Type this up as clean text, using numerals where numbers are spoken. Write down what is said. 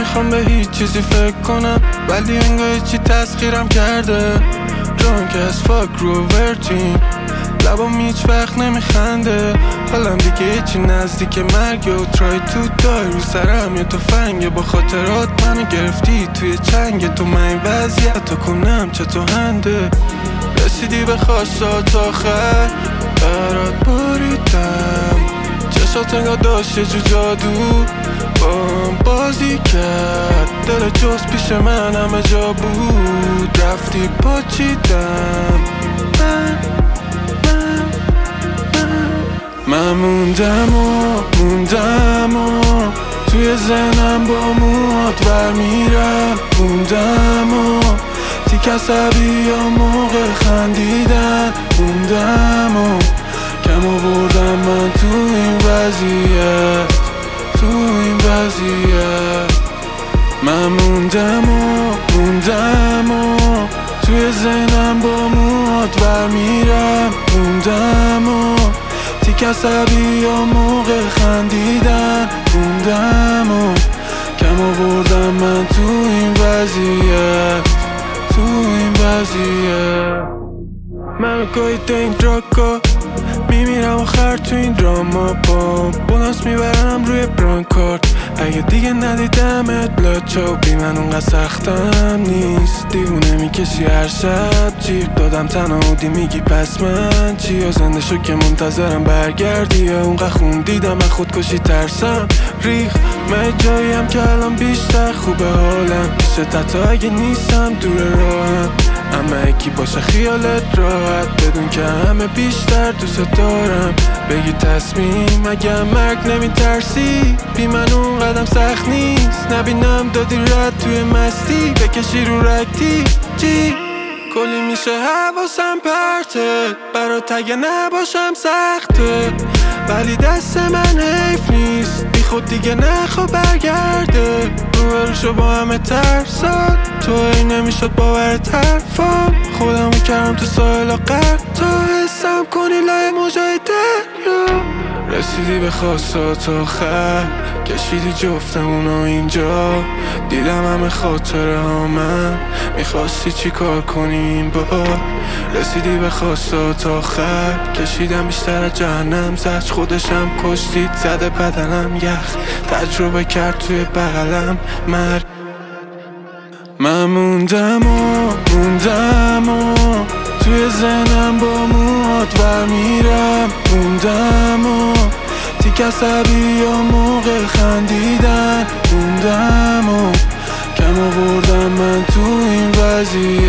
نمیخوام به هیچ چیزی فکر کنم، ولی انگار چی تسخیرم کرده. drunk as fuck رو ورتین، لبام هیچ وقت نمیخنده. حالم دیگه چی نزدیک مرگ و try to die. رو سرم یه تفنگه با خاطرات منو گرفتی توی چنگ تو. من این وضعیت تو کنم چطور هنده. رسیدی به خواستات آخر برات بریدم، چشات انگار داشت یه جو جادو با بازی کرد. دل جز پیش من همه جا بود، رفتی پاچیدم. من موندم و توی ذهنم با موهات برمیرم. موندم و تیک عصبی یا موقع خندیدن. موندم و کم آوردم من تو این وضعیت، تو این وضعیت. من موندم و توی ذهنم با موهات برمیرم. موندم و تیک عصبی یا موقع خندیدن. موندم و کم آوردم من تو این وضعیت، تو این وضعیت. من گاهی این دراکا میمیرم آخر تو این دراما، با بوناس میبرم روی برانکارد. اگه دیگه ندیدمت لاچو بی من اونقدر سختم نیست. دیوونه میکشی هر شب جیغ دادم تنهایی میگی پس من چی؟ یا زنده شو که منتظرم برگردی، یا اونقدر خون دیدم من خودکشی ترسم ریخ. من جاییم که الان بیشتر خوبه حالم، پیشت حتی اگه نیستم دور راهم. اما یکی باشه خیالت راحت، بدون که همه بیشتر دوست دارم. بگی تصمیم اگه مرگ نمیترسی، بی من اون قدم سخت نیست. نبینم دادی رد توی مستی، بکشی رو رکتی جی. کلی میشه حواسم پرته، برات اگه نباشم سخته، ولی دست من حیف نیست بی خود دیگه نخوا برگرده. روبروشو با همه ترسات، تو ای نمیشد باورت حرفام. خودمو کردم تو ساحل و غرق تا حسم کنی لای موجای دریا. رسیدی به خواستات آخر، کشیدی جفتمونو اینجا. دیدم همه خاطره ها من، میخواستی چی کار کنیم با. رسیدی به خواستات آخر، کشیدم بیشتر از جهنم. زج خودشم کشتید، زده بدنم یخ، تجربه کرد توی بغلم مرگ. من موندم و توی ذهنم با موهات برمیرم. موندم و تیک عصبی یا موقع خندیدن. موندم و کم آوردم من تو این وضعیت.